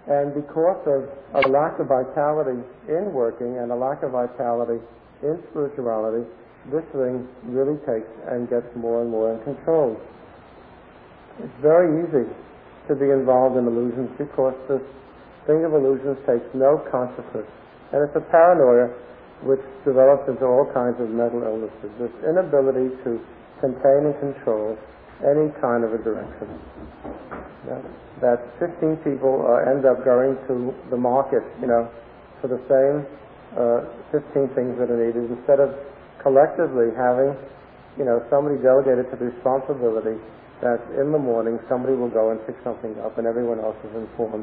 And because of a lack of vitality in working and a lack of vitality in spirituality, this thing really takes and gets more and more in control. It's very easy to be involved in illusions because this thing of illusions takes no consciousness. And it's a paranoia which develops into all kinds of mental illnesses. This inability to contain and control any kind of a direction. That 15 people end up going to the market, for the same 15 things that are needed, instead of collectively having, somebody delegated to the responsibility that in the morning somebody will go and pick something up and everyone else is informed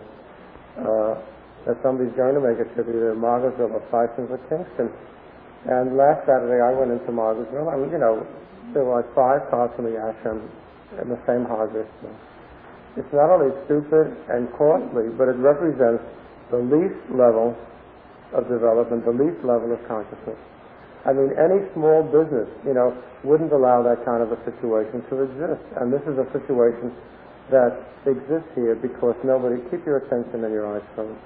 that somebody's going to make a trip either to Margaretville or Tysons or Kingston. And last Saturday I went into Margaretville and, there were like 5 cars from the ashram in the same hardware store. It's not only stupid and costly, but it represents the least level of development, the least level of consciousness. I mean, any small business, wouldn't allow that kind of a situation to exist. And this is a situation that exists here because keep your attention and your eyes closed,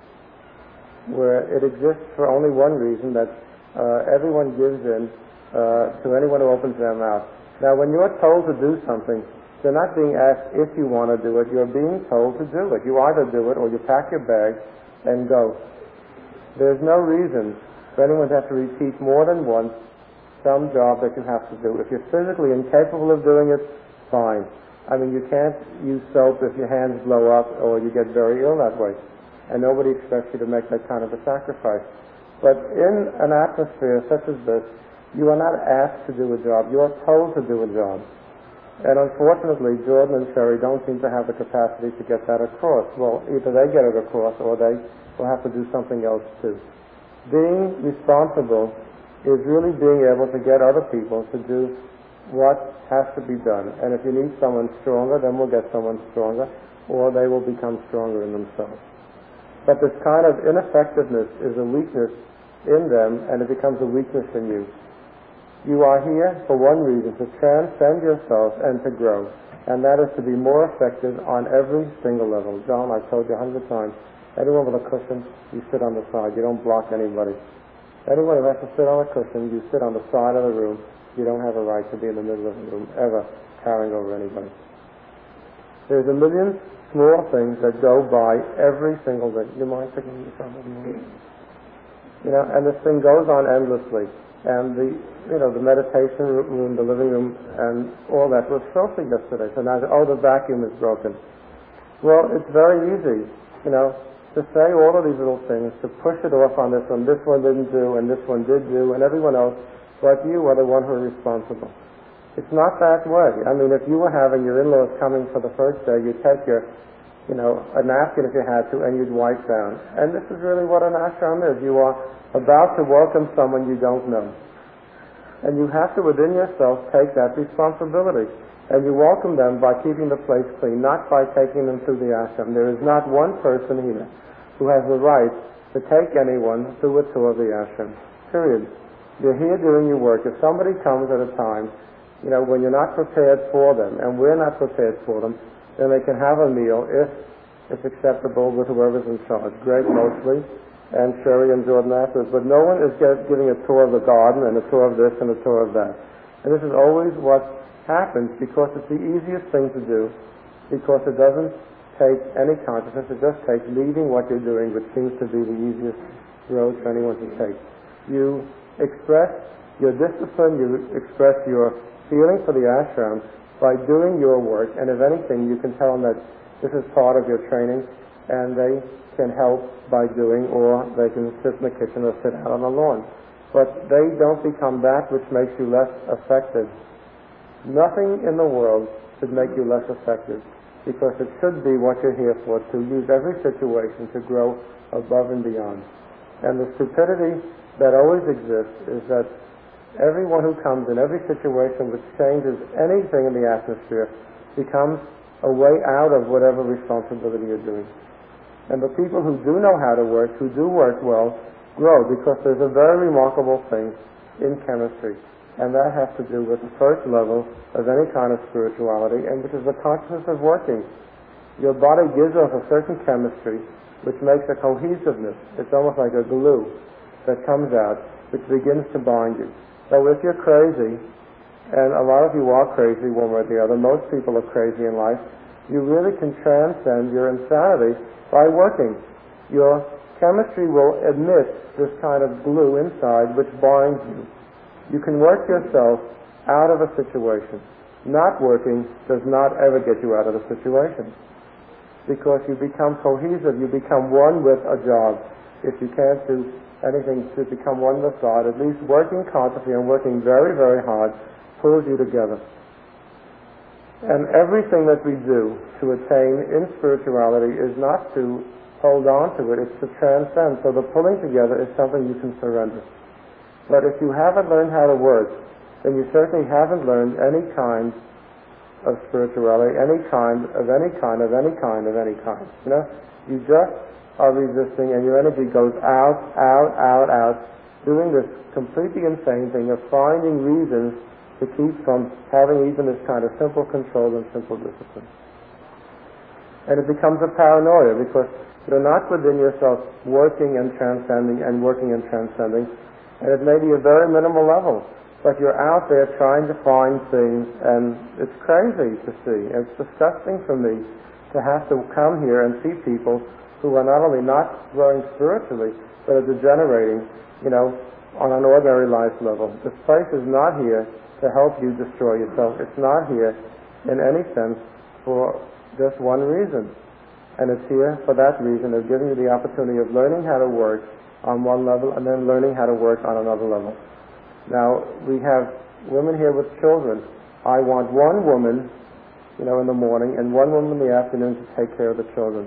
where it exists for only one reason, that everyone gives in to anyone who opens their mouth. Now, when you're told to do something, you're not being asked if you want to do it, you're being told to do it. You either do it or you pack your bag and go. There's no reason for anyone to have to repeat more than once some job that you have to do. If you're physically incapable of doing it, fine. I mean, you can't use soap if your hands blow up or you get very ill that way. And nobody expects you to make that kind of a sacrifice. But in an atmosphere such as this, you are not asked to do a job. You are told to do a job. And unfortunately, Jordan and Sherry don't seem to have the capacity to get that across. Well, either they get it across or they will have to do something else too. Being responsible is really being able to get other people to do what has to be done. And if you need someone stronger, then we'll get someone stronger, or they will become stronger in themselves. But this kind of ineffectiveness is a weakness in them, and it becomes a weakness in you. You are here for one reason, to transcend yourself and to grow. And that is to be more effective on every single level. John, I've told you 100 times, anyone with a cushion, you sit on the side. You don't block anybody. Anyone who has to sit on a cushion, you sit on the side of the room. You don't have a right to be in the middle of the room, ever carrying over anybody. There's a million small things that go by every single day. You mind picking this up? And this thing goes on endlessly. And the meditation room, the living room, and all that was filthy yesterday. So now, the vacuum is broken. Well, it's very easy, to say all of these little things, to push it off on this one didn't do, and this one did do, and everyone else, but you are the one who are responsible. It's not that way. I mean, if you were having your in-laws coming for the first day, you'd take your, a napkin if you had to, and you'd wipe down. And this is really what an ashram is. You are about to welcome someone you don't know. And you have to, within yourself, take that responsibility. And you welcome them by keeping the place clean, not by taking them through the ashram. There is not one person here who has the right to take anyone through a tour of the ashram. Period. You're here doing your work. If somebody comes at a time, when you're not prepared for them, and we're not prepared for them, then they can have a meal if it's acceptable with whoever's in charge. Greg mostly, and Sherry and Jordan afterwards. But no one is giving a tour of the garden and a tour of this and a tour of that. And this is always what happens because it's the easiest thing to do, because it doesn't take any consciousness. It just takes leaving what you're doing, which seems to be the easiest road for anyone to take. You express your discipline, you express your feeling for the ashram by doing your work, and if anything, you can tell them that this is part of your training, and they can help by doing, or they can sit in the kitchen or sit out on the lawn. But they don't become that which makes you less effective. Nothing in the world should make you less effective, because it should be what you're here for, to use every situation to grow above and beyond. And the stupidity that always exists is that everyone who comes in every situation which changes anything in the atmosphere becomes a way out of whatever responsibility you're doing. And the people who do know how to work, who do work well, grow, because there's a very remarkable thing in chemistry, and that has to do with the first level of any kind of spirituality, and which is the consciousness of working. Your body gives off a certain chemistry which makes a cohesiveness. It's almost like a glue that comes out, which begins to bind you. So if you're crazy, and a lot of you are crazy one way or the other, most people are crazy in life, you really can transcend your insanity by working. Your chemistry will emit this kind of glue inside which binds you. You can work yourself out of a situation. Not working does not ever get you out of the situation, because you become cohesive, you become one with a job. If you can't do anything to become one with God, at least working consciously and working very, very hard pulls you together. And everything that we do to attain in spirituality is not to hold on to it, it's to transcend. So the pulling together is something you can surrender. But if you haven't learned how to work, then you certainly haven't learned any kind of spirituality, any kind. You know, you just are resisting, and your energy goes out, doing this completely insane thing of finding reasons to keep from having even this kind of simple control and simple discipline. And it becomes a paranoia, because you're not within yourself working and transcending, and it may be a very minimal level, but you're out there trying to find things, and it's crazy to see. It's disgusting for me to have to come here and see people who are not only not growing spiritually, but are degenerating, on an ordinary life level. This place is not here to help you destroy yourself. It's not here in any sense for just one reason. And it's here for that reason of giving you the opportunity of learning how to work on one level and then learning how to work on another level. Now, we have women here with children. I want one woman, in the morning, and one woman in the afternoon to take care of the children.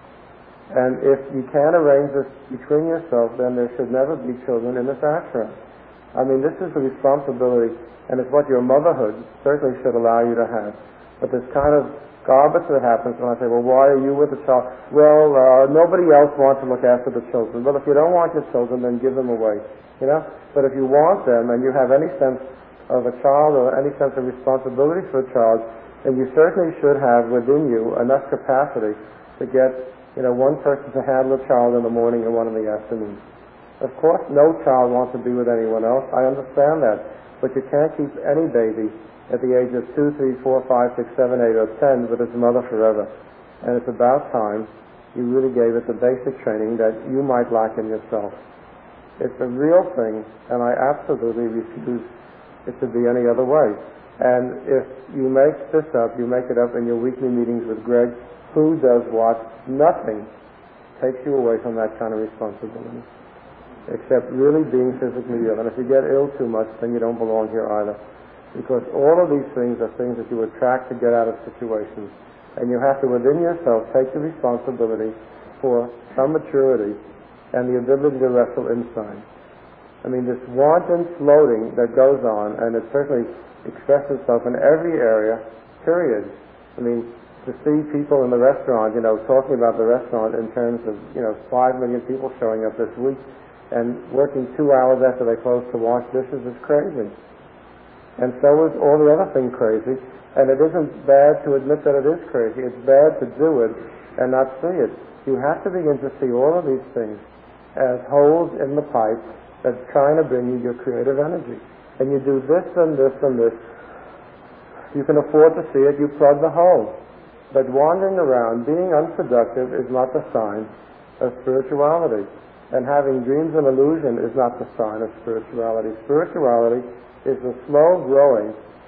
And if you can't arrange this between yourself, then there should never be children in this ashram. I mean, this is the responsibility, and it's what your motherhood certainly should allow you to have. But this kind of garbage that happens when I say, well, why are you with the child? Well, nobody else wants to look after the children. Well, if you don't want your children, then give them away, But if you want them and you have any sense of a child or any sense of responsibility for a child, then you certainly should have within you enough capacity to get, one person to handle a child in the morning and one in the afternoon. Of course, no child wants to be with anyone else. I understand that. But you can't keep any baby at the age of 2, 3, 4, 5, 6, 7, 8, or 10 with its mother forever. And it's about time you really gave it the basic training that you might lack in yourself. It's a real thing, and I absolutely refuse it to be any other way. And if you make this up, you make it up in your weekly meetings with Greg, who does what, nothing takes you away from that kind of responsibility, except really being physically ill. And if you get ill too much, then you don't belong here either. Because all of these things are things that you attract to get out of situations. And you have to, within yourself, take the responsibility for some maturity and the ability to wrestle inside. I mean, this wanton floating that goes on, and it certainly expresses itself in every area, period. I mean, to see people in the restaurant, talking about the restaurant in terms of, 5 million people showing up this week and working 2 hours after they close to wash dishes is crazy. And so is all the other thing crazy. And it isn't bad to admit that it is crazy. It's bad to do it and not see it. You have to begin to see all of these things as holes in the pipe that's trying to bring you your creative energy. And you do this and this and this. You can afford to see it, you plug the hole. But wandering around, being unproductive, is not the sign of spirituality. And having dreams and illusion is not the sign of spirituality. Spirituality is the slow growing,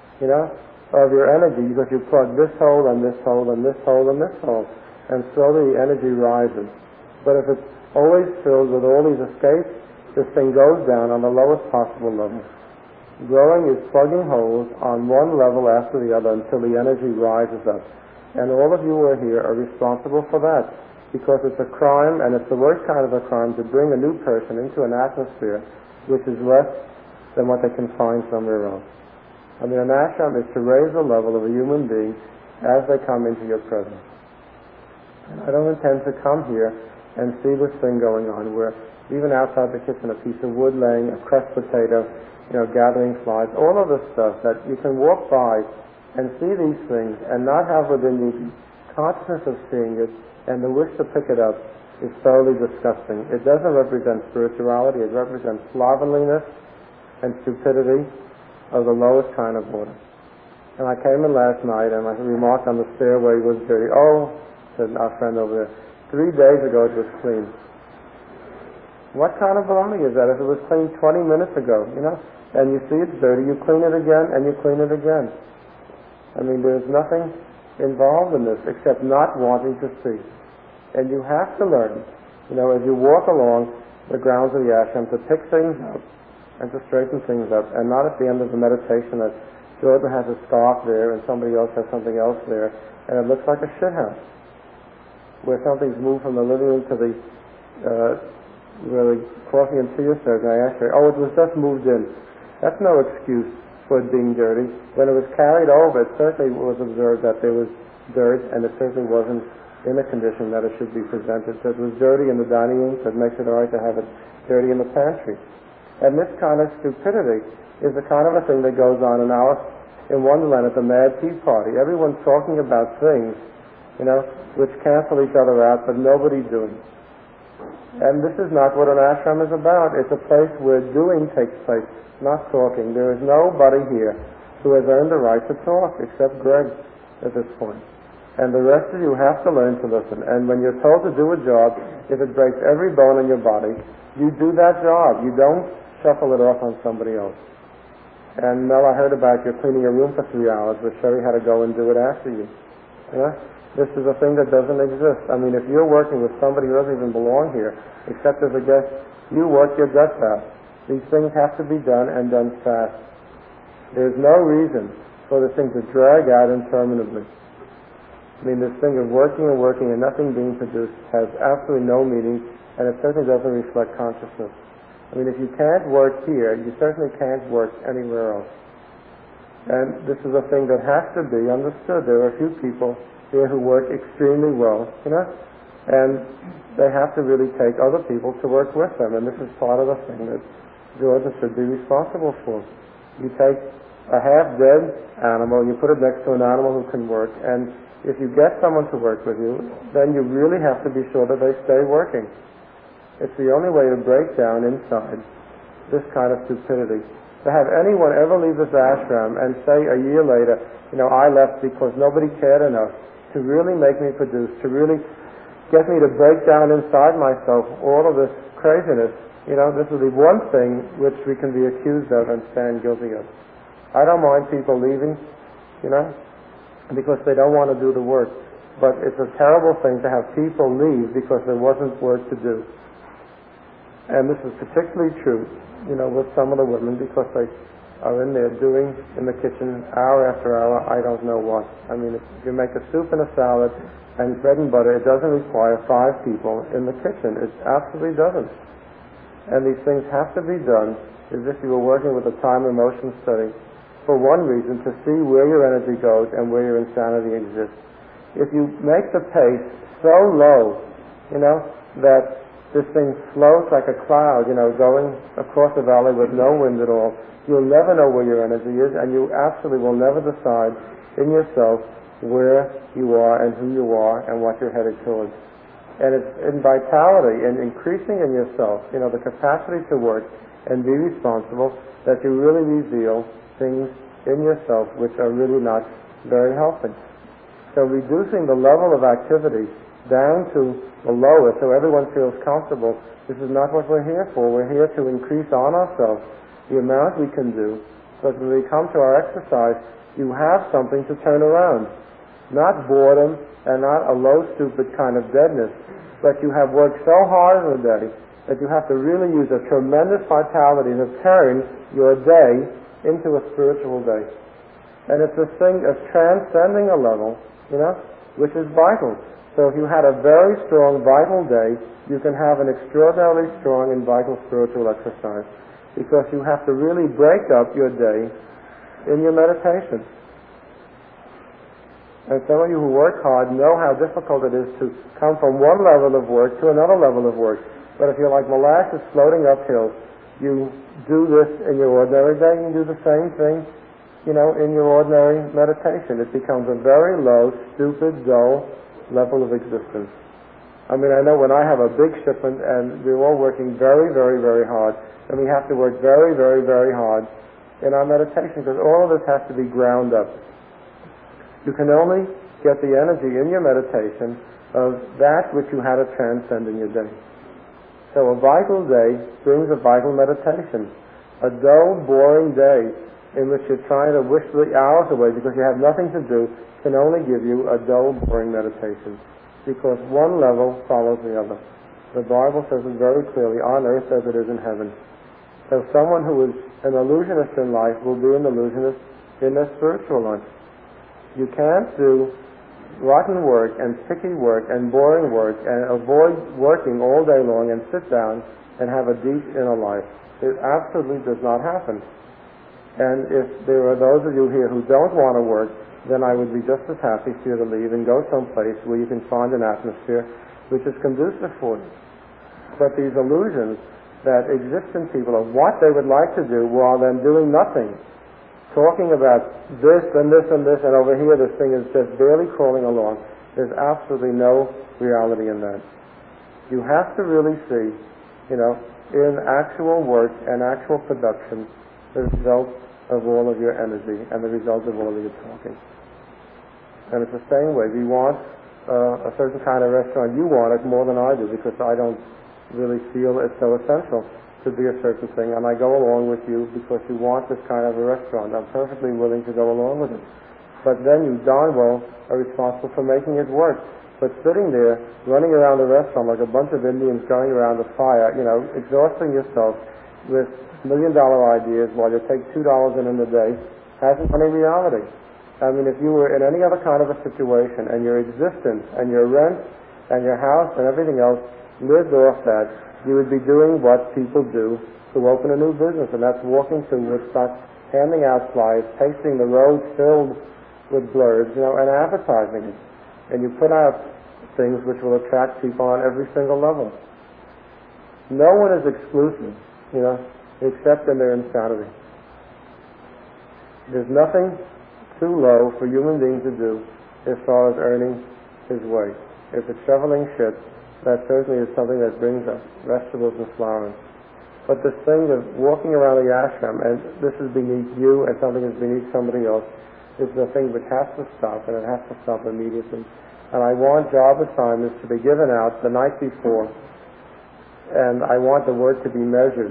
of your energy, because you plug this hole and this hole and this hole and this hole, and slowly the energy rises. But if it's always filled with all these escapes, this thing goes down on the lowest possible level. Growing is plugging holes on one level after the other until the energy rises up. And all of you who are here are responsible for that, because it's a crime, and it's the worst kind of a crime, to bring a new person into an atmosphere which is less than what they can find somewhere else. I mean, an ashram is to raise the level of a human being as they come into your presence. And I don't intend to come here and see this thing going on where even outside the kitchen a piece of wood laying, a crushed potato, gathering flies, all of this stuff that you can walk by and see these things and not have within you consciousness of seeing it and the wish to pick it up is thoroughly disgusting. It doesn't represent spirituality. It represents slovenliness and stupidity of the lowest kind of order. And I came in last night and I remarked on the stairway was dirty. Oh, said our friend over there, 3 days ago it was clean. What kind of baloney is that if it was clean 20 minutes ago, and you see it's dirty, you clean it again and you clean it again. I mean, there's nothing involved in this except not wanting to see. And you have to learn, as you walk along the grounds of the ashram, to pick things up and to straighten things up, and not at the end of the meditation that Jordan has a scarf there and somebody else has something else there, and it looks like a shit house, where something's moved from the living room to the coffee and tea service, and I asked her, it was just moved in. That's no excuse for it being dirty. When it was carried over, it certainly was observed that there was dirt, and it certainly wasn't in a condition that it should be presented. So it was dirty in the dining room, so it makes it all right to have it dirty in the pantry. And this kind of stupidity is the kind of a thing that goes on in Wonderland at the Mad Tea Party. Everyone's talking about things, which cancel each other out, but nobody's doing. And this is not what an ashram is about. It's a place where doing takes place, not talking. There is nobody here who has earned the right to talk except Greg at this point. And the rest of you have to learn to listen. And when you're told to do a job, if it breaks every bone in your body, you do that job. You don't shuffle it off on somebody else. And Mel, I heard about you cleaning your room for 3 hours, but Sherry had to go and do it after you. This is a thing that doesn't exist. I mean, if you're working with somebody who doesn't even belong here, except as a guest, you work your guts out. These things have to be done and done fast. There's no reason for the thing to drag out interminably. I mean, this thing of working and working and nothing being produced has absolutely no meaning, and it certainly doesn't reflect consciousness. I mean, if you can't work here, you certainly can't work anywhere else. And this is a thing that has to be understood. There are a few people here who work extremely well, and they have to really take other people to work with them, and this is part of the thing that Georgia should be responsible for. You take a half-dead animal, you put it next to an animal who can work, and if you get someone to work with you, then you really have to be sure that they stay working. It's the only way to break down inside this kind of stupidity. To have anyone ever leave this ashram and say a year later, I left because nobody cared enough to really make me produce, to really get me to break down inside myself all of this craziness, this will be one thing which we can be accused of and stand guilty of. I don't mind people leaving, because they don't want to do the work. But it's a terrible thing to have people leave because there wasn't work to do. And this is particularly true, with some of the women, because they are in there doing in the kitchen hour after hour, I don't know what. I mean, if you make a soup and a salad and bread and butter, it doesn't require 5 people in the kitchen. It absolutely doesn't. And these things have to be done as if you were working with a time and motion study, for one reason, to see where your energy goes and where your insanity exists. If you make the pace so low, that this thing floats like a cloud, going across the valley with no wind at all, you'll never know where your energy is, and you absolutely will never decide in yourself where you are and who you are and what you're headed towards. And it's in vitality and increasing in yourself, the capacity to work and be responsible, that you really reveal things in yourself which are really not very healthy. So reducing the level of activity down to the lowest so everyone feels comfortable, this is not what we're here for. We're here to increase on ourselves the amount we can do, so that when we come to our exercise, you have something to turn around. Not boredom and not a low, stupid kind of deadness, but you have worked so hard in the day that you have to really use a tremendous vitality to turn your day into a spiritual day. And it's this thing of transcending a level, which is vital. So if you had a very strong, vital day, you can have an extraordinarily strong and vital spiritual exercise, because you have to really break up your day in your meditation. And some of you who work hard know how difficult it is to come from one level of work to another level of work. But if you're like molasses floating uphill, you do this in your ordinary day, you do the same thing, in your ordinary meditation. It becomes a very low, stupid, dull level of existence. I mean, I know when I have a big shipment and we're all working very, very, very hard, and we have to work very, very, very hard in our meditation because all of this has to be ground up. You can only get the energy in your meditation of that which you had to transcend in your day. So a vital day brings a vital meditation. A dull, boring day in which you're trying to wish the hours away because you have nothing to do can only give you a dull, boring meditation. Because one level follows the other. The Bible says it very clearly, on earth as it is in heaven. So someone who is an illusionist in life will be an illusionist in their spiritual life. You can't do rotten work and picky work and boring work and avoid working all day long and sit down and have a deep inner life. It absolutely does not happen. And if there are those of you here who don't want to work, then I would be just as happy for you to leave and go someplace where you can find an atmosphere which is conducive for you. But these illusions that exist in people of what they would like to do while then doing nothing, talking about this and this and this, and over here this thing is just barely crawling along, there's absolutely no reality in that. You have to really see, in actual work and actual production, the result of all of your energy and the result of all of your talking. And it's the same way. We want a certain kind of restaurant. You want it more than I do because I don't really feel it's so essential to be a certain thing. And I go along with you because you want this kind of a restaurant. I'm perfectly willing to go along with it. But then you darn well are responsible for making it work. But sitting there, running around the restaurant like a bunch of Indians going around the fire, exhausting yourself with $1 million ideas while you take $2 in a day, hasn't any reality. I mean, if you were in any other kind of a situation and your existence and your rent and your house and everything else lived off that, you would be doing what people do to open a new business, and that's walking through Woodstock, handing out flyers, pasting the roads filled with blurs, and advertising it. And you put out things which will attract people on every single level. No one is exclusive, except in their insanity. There's nothing too low for human beings to do as far as earning his way. If it's shoveling shit, that certainly is something that brings up vegetables and flowers. But this thing of walking around the ashram, and this is beneath you and something is beneath somebody else, is the thing which has to stop, and it has to stop immediately. And I want job assignments to be given out the night before, and I want the work to be measured.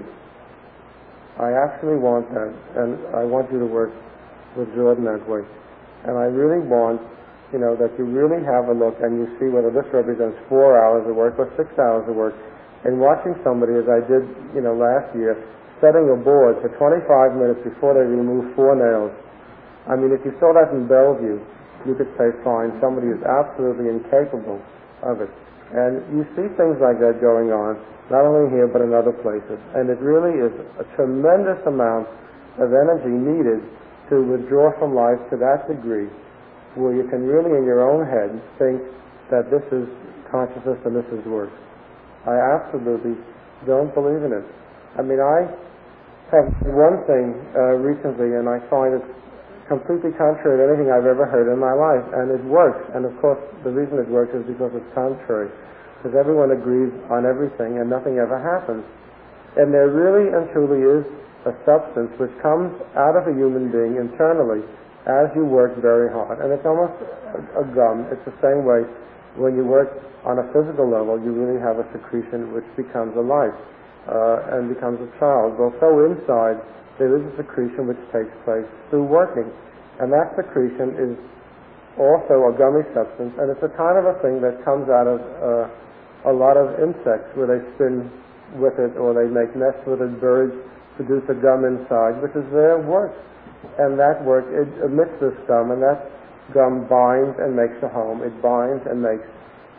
I actually want that, and I want you to work with Jordan that way. And I really want, that you really have a look and you see whether this represents 4 hours of work or 6 hours of work. And watching somebody, as I did, last year, setting a board for 25 minutes before they remove 4 nails. I mean, if you saw that in Bellevue, you could say, fine, somebody is absolutely incapable of it. And you see things like that going on, not only here but in other places. And it really is a tremendous amount of energy needed to withdraw from life to that degree where you can really in your own head think that this is consciousness and this is work. I absolutely don't believe in it. I mean, I have one thing recently, and I find it completely contrary to anything I've ever heard in my life, and it works. And of course, the reason it works is because it's contrary, because everyone agrees on everything and nothing ever happens. And there really and truly is a substance which comes out of a human being internally as you work very hard. And it's almost a gum. It's the same way when you work on a physical level, you really have a secretion which becomes a life and becomes a child. Well, so inside, there is a secretion which takes place through working. And that secretion is also a gummy substance, and it's a kind of a thing that comes out of a lot of insects where they spin with it or they make nests with it. Birds produce a gum inside, which is their work. And that work, it emits this gum, and that gum binds and makes a home. It binds and makes,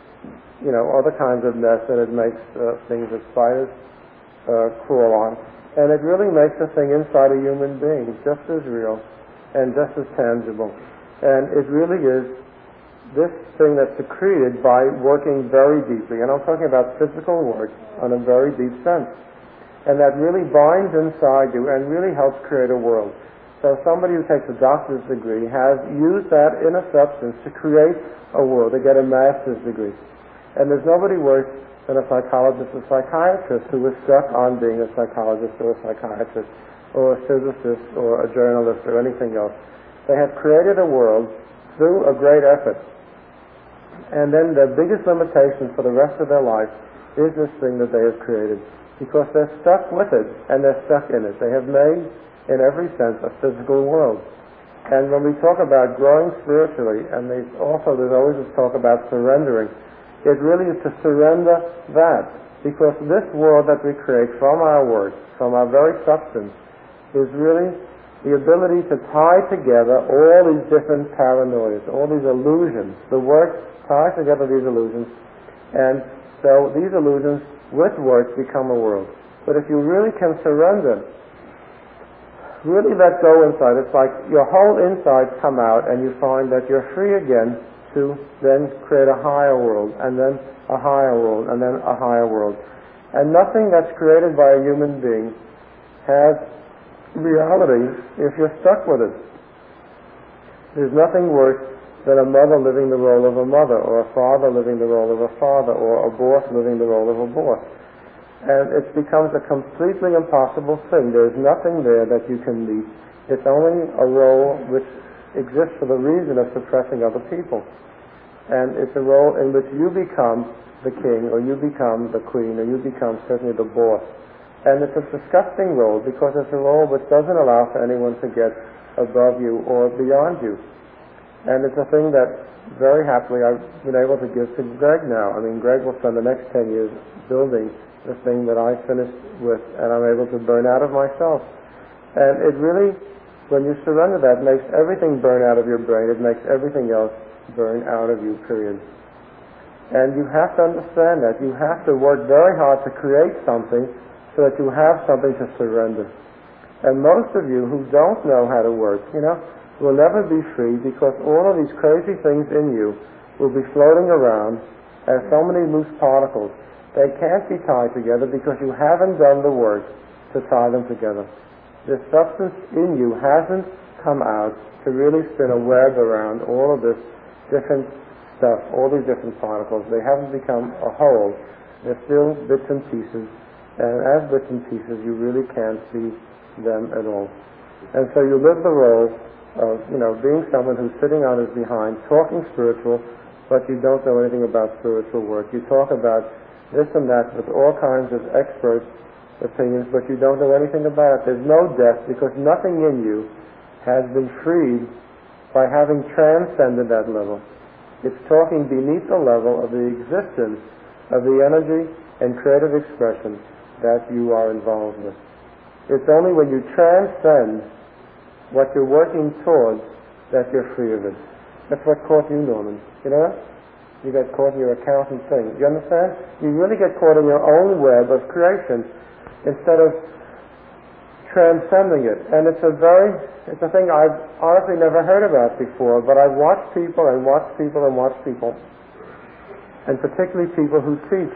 other kinds of nests, and it makes things that spiders crawl on. And it really makes a thing inside a human being just as real and just as tangible. And it really is this thing that's secreted by working very deeply. And I'm talking about physical work on a very deep sense. And that really binds inside you and really helps create a world. So somebody who takes a doctor's degree has used that inner substance to create a world, to get a master's degree. And there's nobody worse than a psychologist or psychiatrist who is stuck on being a psychologist or a psychiatrist or a physicist or a journalist or anything else. They have created a world through a great effort. And then the biggest limitation for the rest of their life is this thing that they have created, because they're stuck with it and they're stuck in it. They have made, in every sense, a physical world. And when we talk about growing spiritually, and there's always this talk about surrendering, it really is to surrender that, because this world that we create from our work, from our very substance, is really the ability to tie together all these different paranoias, all these illusions. The work ties together these illusions, and so these illusions with work become a world. But if you really can surrender, really let go inside, it's like your whole insides come out and you find that you're free again to then create a higher world, and then a higher world, and then a higher world. And nothing that's created by a human being has reality if you're stuck with it. There's nothing worse than a mother living the role of a mother, or a father living the role of a father, or a boss living the role of a boss. And it becomes a completely impossible thing. There's nothing there that you can meet. It's only a role which exists for the reason of suppressing other people. And it's a role in which you become the king, or you become the queen, or you become certainly the boss. And it's a disgusting role, because it's a role which doesn't allow for anyone to get above you or beyond you. And it's a thing that very happily I've been able to give to Greg now. I mean, Greg will spend the next 10 years building the thing that I finished with, and I'm able to burn out of myself. And it really, when you surrender that, makes everything burn out of your brain. It makes everything else burn out of you, period. And you have to understand that. You have to work very hard to create something so that you have something to surrender. And most of you who don't know how to work, will never be free, because all of these crazy things in you will be floating around as so many loose particles. They can't be tied together because you haven't done the work to tie them together. The substance in you hasn't come out to really spin a web around all of this different stuff, all these different particles. They haven't become a whole. They're still bits and pieces. And as bits and pieces, you really can't see them at all. And so you live the role of, being someone who's sitting on his behind, talking spiritual, but you don't know anything about spiritual work. You talk about this and that with all kinds of expert opinions, but you don't know anything about it. There's no death, because nothing in you has been freed by having transcended that level. It's talking beneath the level of the existence of the energy and creative expression that you are involved with. It's only when you transcend what you're working towards that you're free of it. That's what caught you, Norman. You know? You got caught in your accountant thing. You understand? You really get caught in your own web of creation instead of transcending it. And it's a thing I've honestly never heard about before, but I've watched people and watched people and watched people, and particularly people who teach,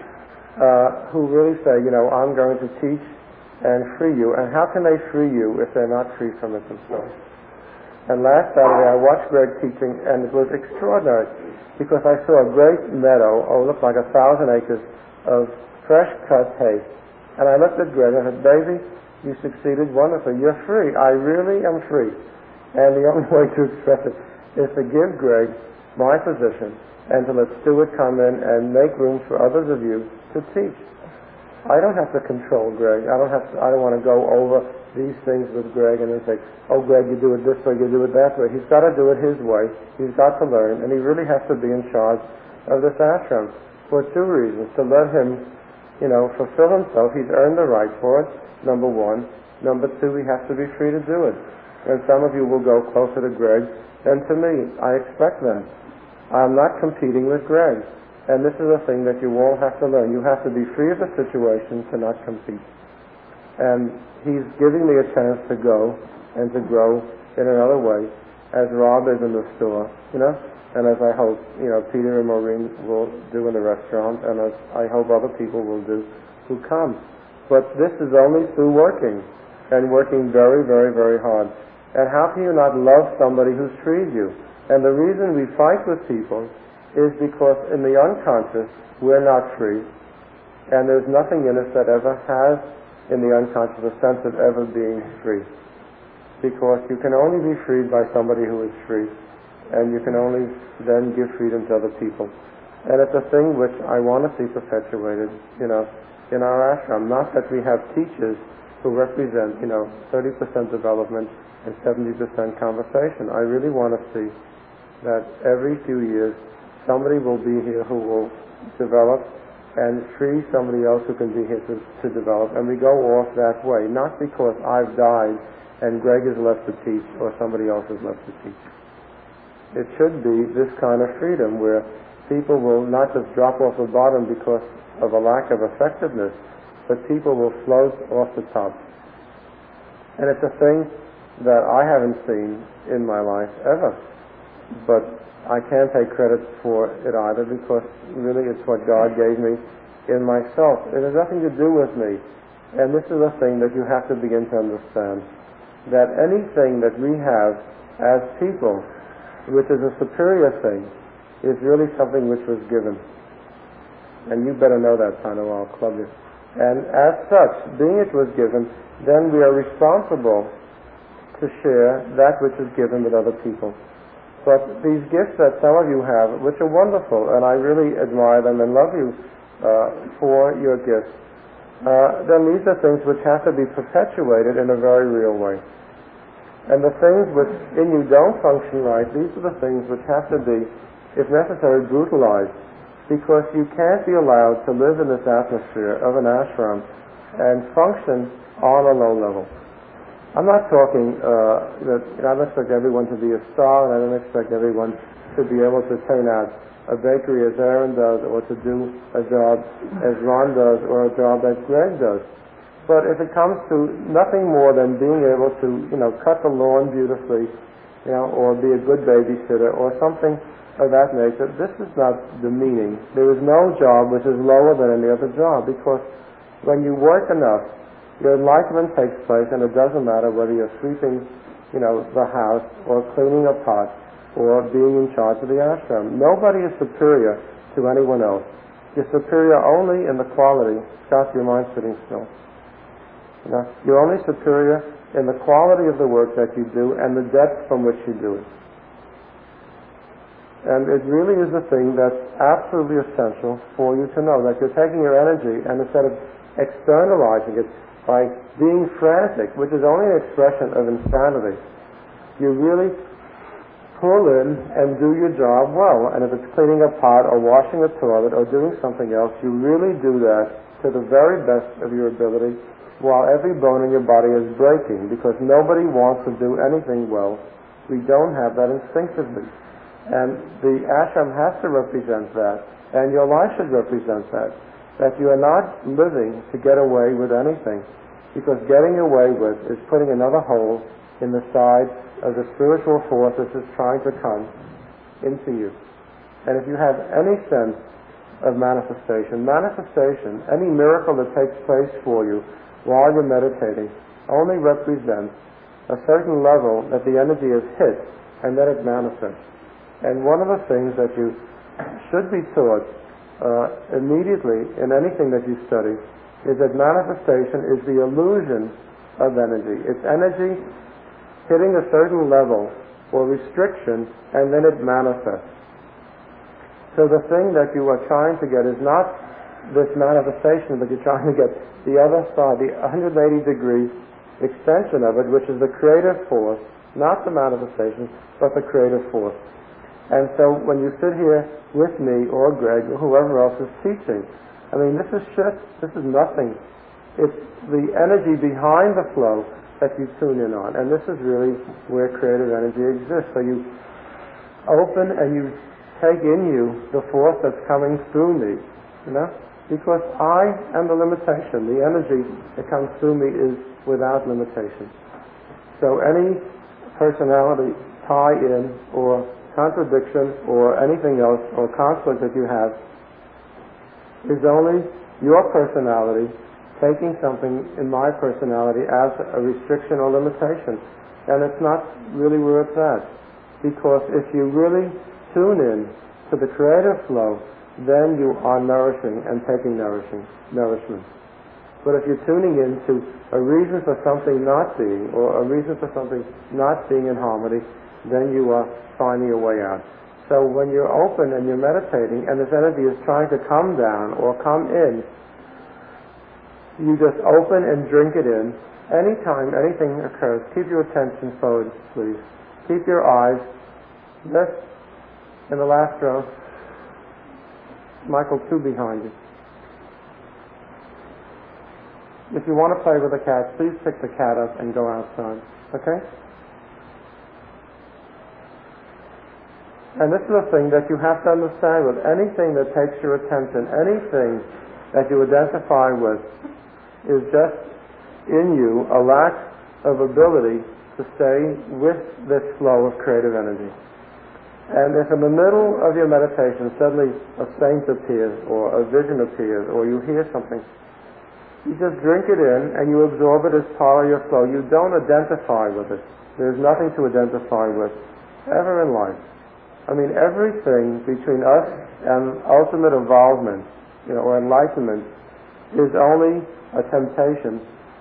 who really say, I'm going to teach and free you. And how can they free you if they're not free from it themselves? And last Saturday I watched Greg teaching, and it was extraordinary, because I saw a great meadow, it looked like 1,000 acres of fresh cut hay. And I looked at Greg and I said, Daisy, you succeeded wonderfully. You're free. I really am free. And the only way to express it is to give Greg my position and to let Stuart come in and make room for others of you to teach. I don't have to control Greg. I don't want to go over these things with Greg and then say, oh, Greg, you do it this way, you do it that way. He's got to do it his way. He's got to learn, and he really has to be in charge of this ashram for two reasons. To let him, fulfill himself. He's earned the right for it, number one. Number two, he has to be free to do it. And some of you will go closer to Greg than to me. I expect that. I'm not competing with Greg. And this is a thing that you all have to learn. You have to be free of the situation to not compete. And he's giving me a chance to go and to grow in another way, as Rob is in the store, and as I hope, Peter and Maureen will do in the restaurant, and as I hope other people will do who come. But this is only through working, and working very, very, very hard. And how can you not love somebody who's freed you? And the reason we fight with people is because in the unconscious, we're not free. And there's nothing in us that ever has, in the unconscious, a sense of ever being free. Because you can only be freed by somebody who is free. And you can only then give freedom to other people. And it's a thing which I want to see perpetuated, in our ashram. Not that we have teachers who represent, 30% development and 70% conversation. I really want to see that every few years somebody will be here who will develop and free somebody else who can be here to develop. And we go off that way, not because I've died and Greg is left to teach or somebody else is left to teach. It should be this kind of freedom where people will not just drop off the bottom because of a lack of effectiveness, but people will float off the top. And it's a thing that I haven't seen in my life ever. But I can't take credit for it either, because really it's what God gave me in myself. It has nothing to do with me. And this is a thing that you have to begin to understand. That anything that we have as people, which is a superior thing, is really something which was given. And you better know that, Tano, I'll club you. And as such, being it was given, then we are responsible to share that which is given with other people. But these gifts that some of you have, which are wonderful, and I really admire them and love you for your gifts, then these are things which have to be perpetuated in a very real way. And the things which in you don't function right, these are the things which have to be, if necessary, brutalized. Because you can't be allowed to live in this atmosphere of an ashram and function on a low level. I'm not talking that I don't expect everyone to be a star, and I don't expect everyone to be able to turn out a bakery as Aaron does, or to do a job as Ron does, or a job as Greg does. But if it comes to nothing more than being able to, cut the lawn beautifully, or be a good babysitter, or something of that nature, this is not the meaning. There is no job which is lower than any other job, because when you work enough, your enlightenment takes place, and it doesn't matter whether you're sweeping, the house, or cleaning a pot, or being in charge of the ashram. Nobody is superior to anyone else. You're superior only in the quality. Scott, your mind's sitting still. You're only superior in the quality of the work that you do and the depth from which you do it. And it really is a thing that's absolutely essential for you to know, that you're taking your energy, and instead of externalizing it by being frantic, which is only an expression of insanity, you really pull in and do your job well. And if it's cleaning a pot or washing a toilet or doing something else, you really do that to the very best of your ability, while every bone in your body is breaking, because nobody wants to do anything well. We don't have that instinctively. And the ashram has to represent that, and your life should represent that you are not living to get away with anything, because getting away with is putting another hole in the side of the spiritual force that is trying to come into you. And if you have any sense of manifestation, any miracle that takes place for you while you're meditating, only represents a certain level that the energy is hit, and then it manifests. And one of the things that you should be taught immediately in anything that you study is that manifestation is the illusion of energy. It's energy hitting a certain level or restriction, and then it manifests. So the thing that you are trying to get is not this manifestation, but you're trying to get the other side, the 180-degree extension of it, which is the creative force, not the manifestation, but the creative force. And so when you sit here with me or Greg or whoever else is teaching, this is shit. This is nothing. It's the energy behind the flow that you tune in on. And this is really where creative energy exists. So you open and you take in you the force that's coming through me, because I am the limitation. The energy that comes through me is without limitation. So any personality tie-in or contradiction or anything else or conflict that you have is only your personality taking something in my personality as a restriction or limitation. And it's not really where it's at. Because if you really tune in to the creative flow, then you are nourishing and taking nourishment. But if you're tuning into a reason for something not being, or a reason for something not being in harmony, then you are finding a way out. So when you're open and you're meditating and this energy is trying to come down or come in, you just open and drink it in. Anytime anything occurs, keep your attention forward, please. Keep your eyes left in the last row. Michael, 2 behind you. If you want to play with the cat, please pick the cat up and go outside. Okay? And this is a thing that you have to understand with anything that takes your attention, anything that you identify with, is just in you a lack of ability to stay with this flow of creative energy. And if in the middle of your meditation suddenly a saint appears, or a vision appears, or you hear something, you just drink it in and you absorb it as part of your flow. You don't identify with it. There's nothing to identify with ever in life. I mean, everything between us and ultimate involvement, or enlightenment, is only a temptation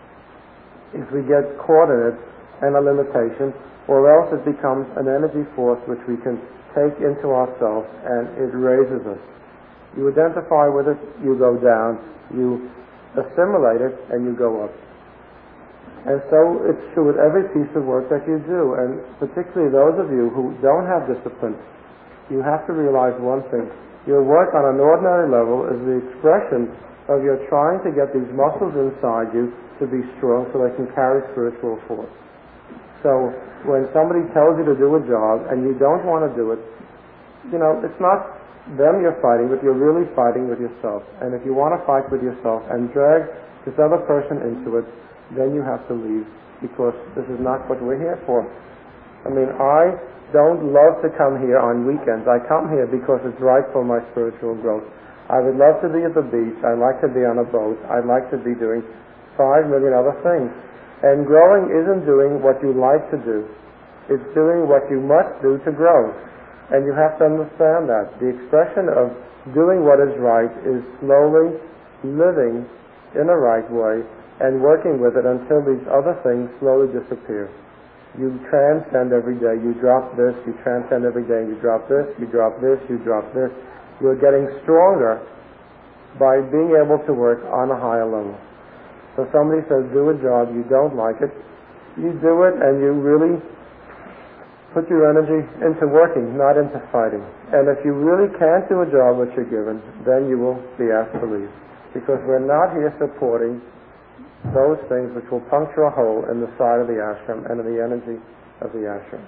if we get caught in it, and a limitation, or else it becomes an energy force which we can take into ourselves and it raises us. You identify with it, you go down. You assimilate it, and you go up. And so it's true with every piece of work that you do, and particularly those of you who don't have discipline, you have to realize one thing. Your work on an ordinary level is the expression of your trying to get these muscles inside you to be strong so they can carry spiritual force. So when somebody tells you to do a job and you don't want to do it, it's not them you're fighting, but you're really fighting with yourself. And if you want to fight with yourself and drag this other person into it, then you have to leave, because this is not what we're here for. I mean, I don't love to come here on weekends. I come here because it's right for my spiritual growth. I would love to be at the beach. I'd like to be on a boat. I'd like to be doing 5 million other things. And growing isn't doing what you like to do. It's doing what you must do to grow. And you have to understand that. The expression of doing what is right is slowly living in a right way and working with it until these other things slowly disappear. You transcend every day. You drop this, you transcend every day, you drop this, you drop this, you drop this. You're getting stronger by being able to work on a higher level. So somebody says, do a job, you don't like it. You do it and you really put your energy into working, not into fighting. And if you really can't do a job which you're given, then you will be asked to leave. Because we're not here supporting those things which will puncture a hole in the side of the ashram and in the energy of the ashram.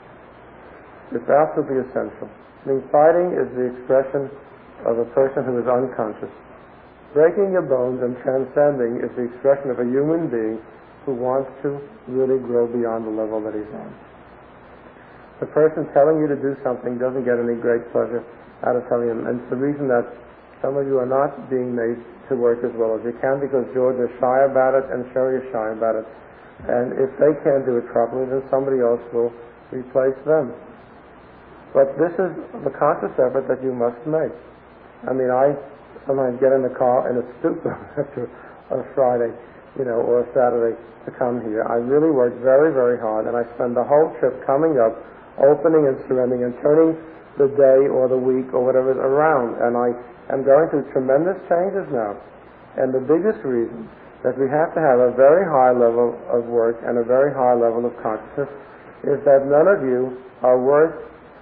It's absolutely essential. I mean, fighting is the expression of a person who is unconscious. Breaking your bones and transcending is the expression of a human being who wants to really grow beyond the level that he's on. The person telling you to do something doesn't get any great pleasure out of telling him. And it's the reason that some of you are not being made to work as well as you can, because George is shy about it and Sherry is shy about it. And if they can't do it properly, then somebody else will replace them. But this is the conscious effort that you must make. I mean, I sometimes get in the car in a stupor after a Friday, or a Saturday to come here. I really work very, very hard, and I spend the whole trip coming up, opening and surrendering and turning the day or the week or whatever is around. And I am going through tremendous changes now. And the biggest reason that we have to have a very high level of work and a very high level of consciousness is that none of you are worth,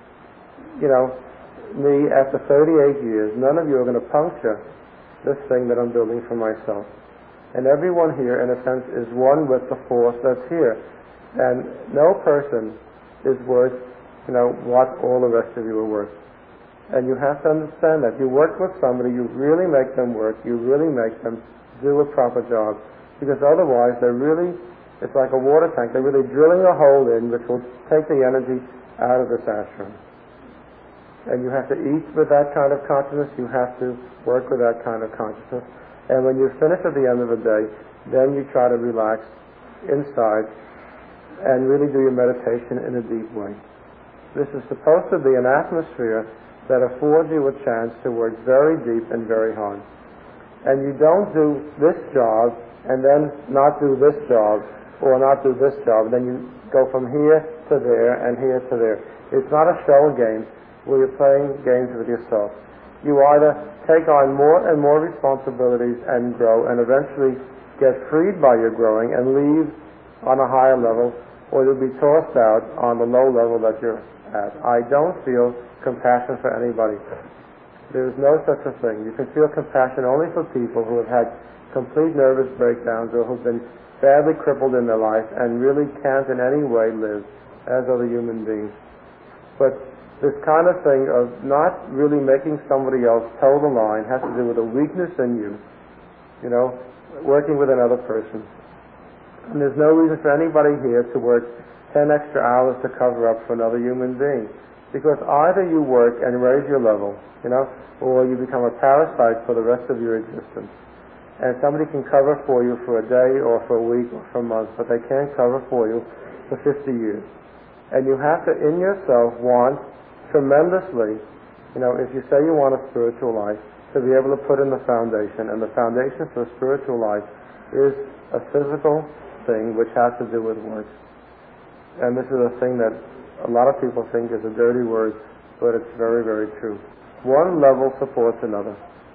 me after 38 years. None of you are going to puncture this thing that I'm building for myself. And everyone here, in a sense, is one with the force that's here. And no person is worth, what all the rest of you are worth. And you have to understand that. You work with somebody, you really make them work, you really make them do a proper job. Because otherwise, it's like a water tank. They're really drilling a hole in which will take the energy out of this ashram. And you have to eat with that kind of consciousness, you have to work with that kind of consciousness. And when you finish at the end of the day, then you try to relax inside and really do your meditation in a deep way. This is supposed to be an atmosphere that affords you a chance to work very deep and very hard. And you don't do this job and then not do this job or not do this job. Then you go from here to there and here to there. It's not a shell game where you're playing games with yourself. You either take on more and more responsibilities and grow and eventually get freed by your growing and leave on a higher level, or you'll be tossed out on the low level that you're at. I don't feel compassion for anybody. There is no such a thing. You can feel compassion only for people who have had complete nervous breakdowns or who've been badly crippled in their life and really can't in any way live as other human beings. But this kind of thing of not really making somebody else toe the line has to do with a weakness in you, working with another person. And there's no reason for anybody here to work 10 extra hours to cover up for another human being. Because either you work and raise your level, or you become a parasite for the rest of your existence. And somebody can cover for you for a day or for a week or for a month, but they can't cover for you for 50 years. And you have to, in yourself, want tremendously, if you say you want a spiritual life, to be able to put in the foundation. And the foundation for a spiritual life is a physical thing which has to do with work. And this is a thing that a lot of people think is a dirty word, but it's very, very true. One level supports another.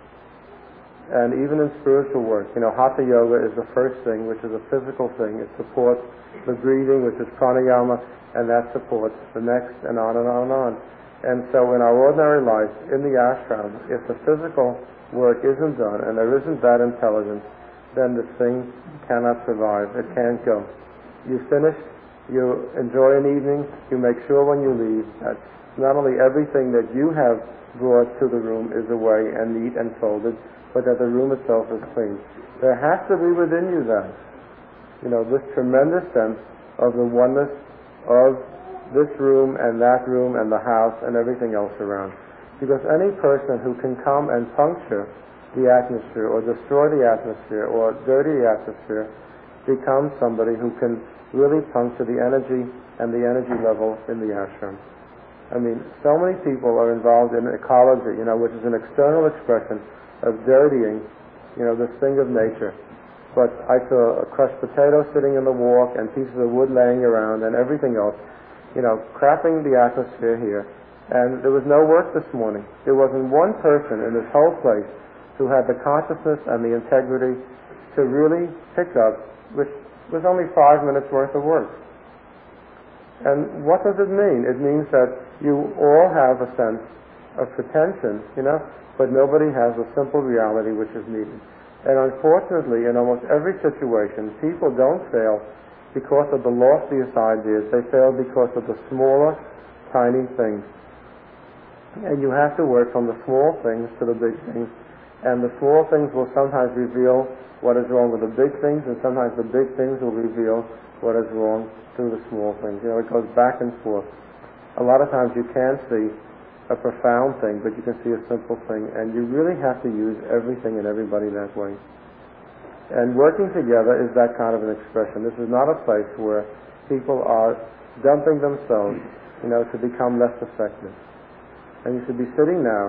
And even in spiritual work, Hatha Yoga is the first thing, which is a physical thing. It supports the breathing, which is pranayama, and that supports the next, and on and on and on. And so in our ordinary life, in the ashram, if the physical work isn't done, and there isn't that intelligence, then this thing cannot survive. It can't go. You finish, you enjoy an evening, you make sure when you leave that not only everything that you have brought to the room is away and neat and folded, but that the room itself is clean. There has to be within you that, this tremendous sense of the oneness of this room and the house and everything else around. Because any person who can come and puncture the atmosphere or destroy the atmosphere or dirty the atmosphere becomes somebody who can really puncture the energy and the energy level in the ashram. I mean, so many people are involved in ecology, which is an external expression of dirtying, this thing of nature. But I saw a crushed potato sitting in the walk and pieces of wood laying around and everything else, crapping the atmosphere here. And there was no work this morning. There wasn't one person in this whole place who had the consciousness and the integrity to really pick up, which was only 5 minutes worth of work. And what does it mean? It means that you all have a sense of pretension, but nobody has a simple reality which is needed. And unfortunately, in almost every situation, people don't fail because of the loftiest ideas. They fail because of the smaller, tiny things. And you have to work from the small things to the big things. And the small things will sometimes reveal what is wrong with the big things, and sometimes the big things will reveal what is wrong through the small things. It goes back and forth. A lot of times you can't see a profound thing, but you can see a simple thing, and you really have to use everything and everybody that way. And working together is that kind of an expression. This is not a place where people are dumping themselves, to become less effective. And you should be sitting now.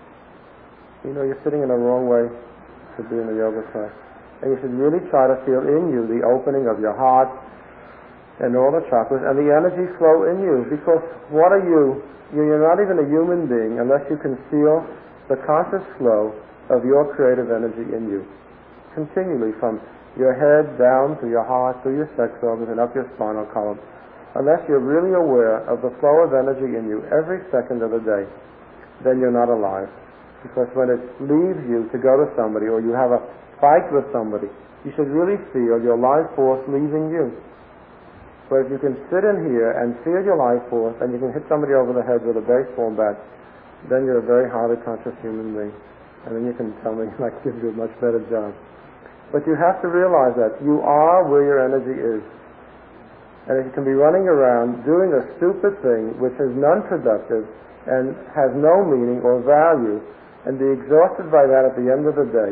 You're sitting in the wrong way to be in the yoga class. And you should really try to feel in you the opening of your heart and all the chakras and the energy flow in you. Because what are you? You're not even a human being unless you can feel the conscious flow of your creative energy in you. Continually from your head down to your heart, through your sex organs and up your spinal column. Unless you're really aware of the flow of energy in you every second of the day, then you're not alive. Because when it leaves you to go to somebody or you have a fight with somebody, you should really feel your life force leaving you. But if you can sit in here and feel your life force and you can hit somebody over the head with a baseball bat, then you're a very highly conscious human being. And then you can tell me I can do a much better job. But you have to realize that you are where your energy is. And if you can be running around doing a stupid thing which is non-productive and has no meaning or value, and be exhausted by that at the end of the day,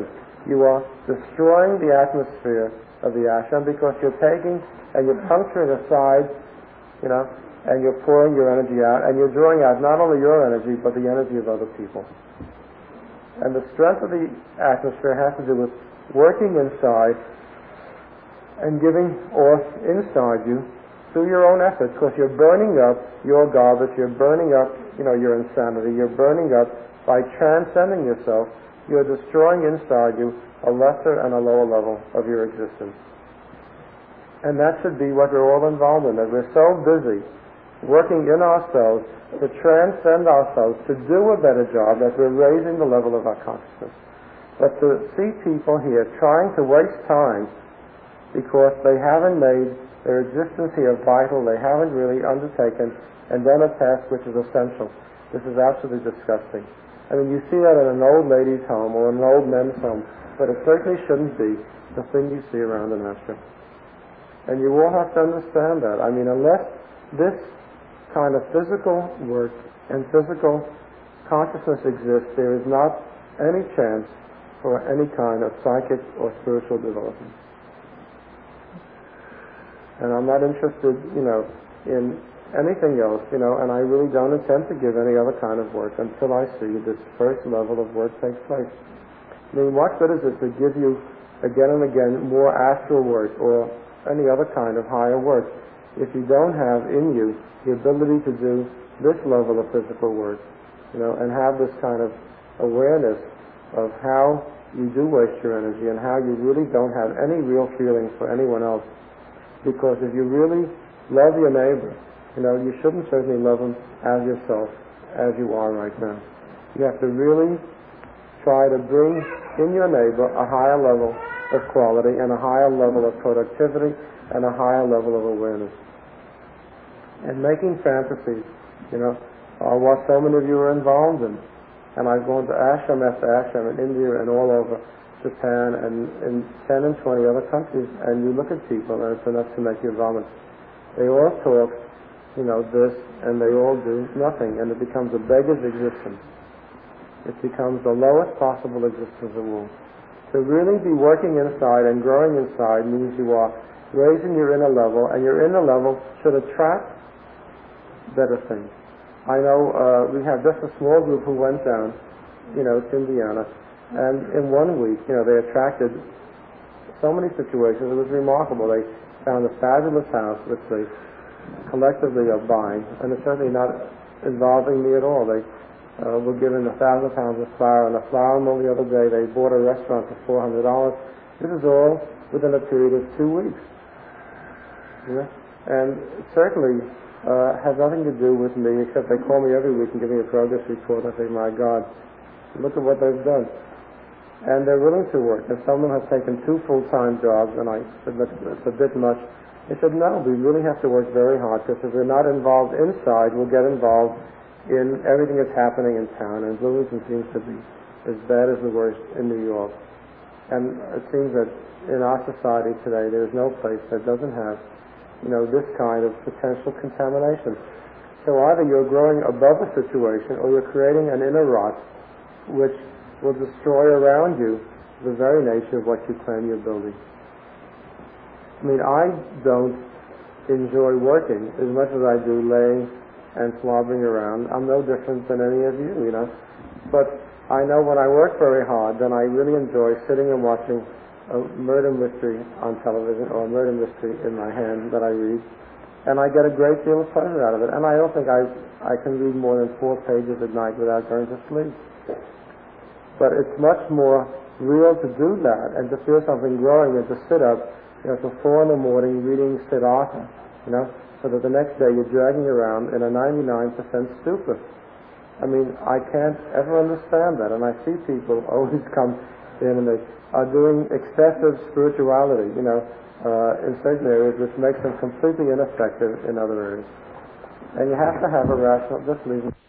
You are destroying the atmosphere of the ashram because you're taking and you're puncturing a side, and you're pouring your energy out, and you're drawing out not only your energy, but the energy of other people. And the strength of the atmosphere has to do with working inside and giving off inside you through your own efforts, because you're burning up your garbage, you're burning up, your insanity, you're burning up by transcending yourself, you're destroying inside you a lesser and a lower level of your existence. And that should be what we're all involved in, that we're so busy working in ourselves to transcend ourselves, to do a better job, that we're raising the level of our consciousness. But to see people here trying to waste time because they haven't made their existence here vital, they haven't really undertaken and done a task which is essential. This is absolutely disgusting. I mean, you see that in an old lady's home or an old men's home, but it certainly shouldn't be the thing you see around an ashram. And you all have to understand that. I mean, unless this kind of physical work and physical consciousness exists, there is not any chance for any kind of psychic or spiritual development. And I'm not interested, in anything else, and I really don't intend to give any other kind of work until I see this first level of work take place. I mean, what good is it to give you again and again more astral work or any other kind of higher work if you don't have in you the ability to do this level of physical work, and have this kind of awareness of how you do waste your energy and how you really don't have any real feelings for anyone else. Because if you really love your neighbor, you shouldn't certainly love him as yourself, as you are right now. You have to really try to bring in your neighbor a higher level of quality and a higher level of productivity and a higher level of awareness. And making fantasies, are what so many of you are involved in. And I've gone to ashram after ashram in India and all over Japan and in 10 and 20 other countries, and you look at people and it's enough to make you vomit. They all talk, this, and they all do nothing, and it becomes a beggar's existence. It becomes the lowest possible existence of all. To really be working inside and growing inside means you are raising your inner level, and your inner level should attract better things. I know we have just a small group who went down, to Indiana, and in 1 week, they attracted so many situations. It was remarkable. They found a fabulous house which they collectively are buying, and it's certainly not involving me at all. They were given 1,000 pounds of flour and a flour mill the other day. They bought a restaurant for $400. This is all within a period of 2 weeks. And certainly has nothing to do with me, except they call me every week and give me a progress report. I say, my God, look at what they've done. And they're willing to work. And someone has taken 2 full-time jobs, and I said, look, it's a bit much. They said, no, we really have to work very hard, because if we're not involved inside, we'll get involved in everything that's happening in town. And Bloomington seems to be as bad as the worst in New York. And it seems that in our society today, there's no place that doesn't have this kind of potential contamination. So either you're growing above a situation, or you're creating an inner rot which will destroy around you the very nature of what you claim you're building. I mean, I don't enjoy working as much as I do laying and slobbering around. I'm no different than any of you, But I know when I work very hard, then I really enjoy sitting and watching a murder mystery on television, or a murder mystery in my hand that I read, and I get a great deal of pleasure out of it. And I don't think I can read more than 4 pages at night without going to sleep. But it's much more real to do that and to feel something growing than to sit up, till 4 in the morning reading Siddhartha, so that the next day you're dragging around in a 99% stupor. I mean, I can't ever understand that, and I see people always come in and they are doing excessive spirituality, in certain areas, which makes them completely ineffective in other areas. And you have to have a rational, just leave